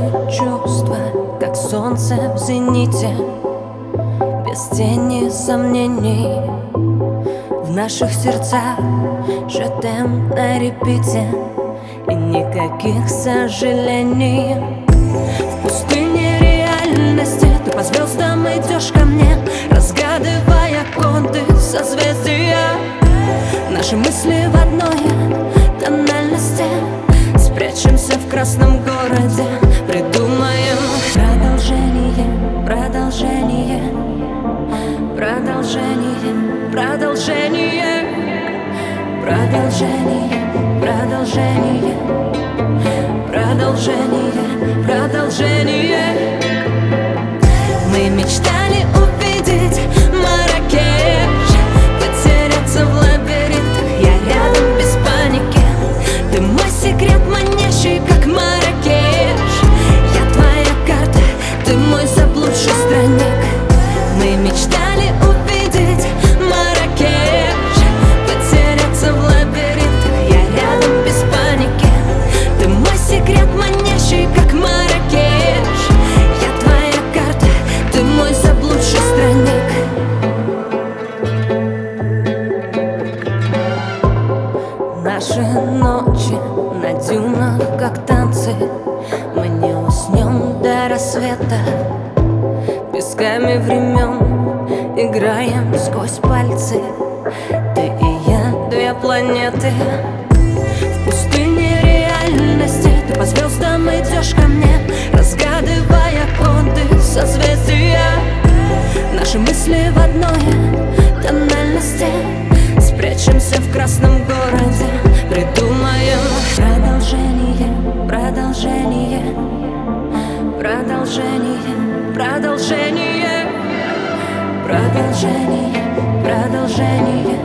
чувства, как солнце в зените, без тени сомнений. В наших сердцах жетем на репите, и никаких сожалений. В пустыне реальности ты по звездам идешь ко мне, разгадывая коды созвездия. Наши мысли в одной тональности. Спрячемся в красном городе, придумаем продолжение, продолжение, продолжение, продолжение, продолжение, продолжение, продолжение, продолжение. Мы мечтали увидеть Марракеш, потеряться в лабиринтах, я рядом без паники. Ты мой секрет, манящий, как Марракеш. Я твоя карта, ты мой заблудший странник. Мы мечтали увидеть Марракеш, потеряться в лабиринтах, я рядом без паники. Ты мой секрет, манящий, как Марракеш. Я твоя карта, ты мой заблудший странник. Наши ночи на дюнах, как танцы, мы не уснем до рассвета. Песками времен играем сквозь пальцы, ты и я, две планеты. В пустыне реальности ты по звездам идешь ко мне, разгадывая коды созвездия. Наши мысли в одной тональности. Спрячемся в красном городе, придумаем продолжение, продолжение, продолжение, продолжение, продолжение, продолжение,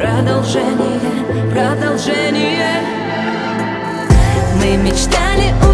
продолжение, продолжение. Мы мечтали